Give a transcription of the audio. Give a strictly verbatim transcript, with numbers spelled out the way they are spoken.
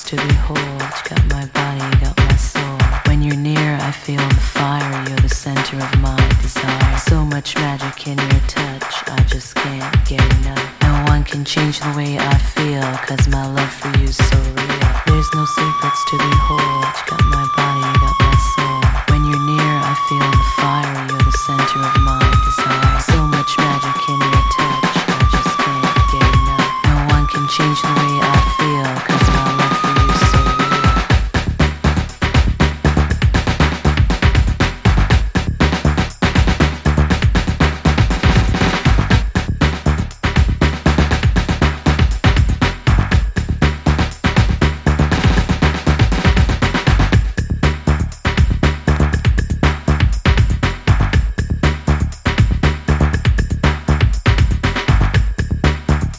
to behold. Got my body, got my soul. When you're near, I feel the fire. You're the center of my desire. So much magic in your touch, I just can't get enough. No one can change the way I feel, cause my love for you's so real. There's no secrets to behold. Got my body, got my soul. When you're near, I feel the fire. You're the center of my desire. So much magic in your touch, I just can't get enough. No one can change the way I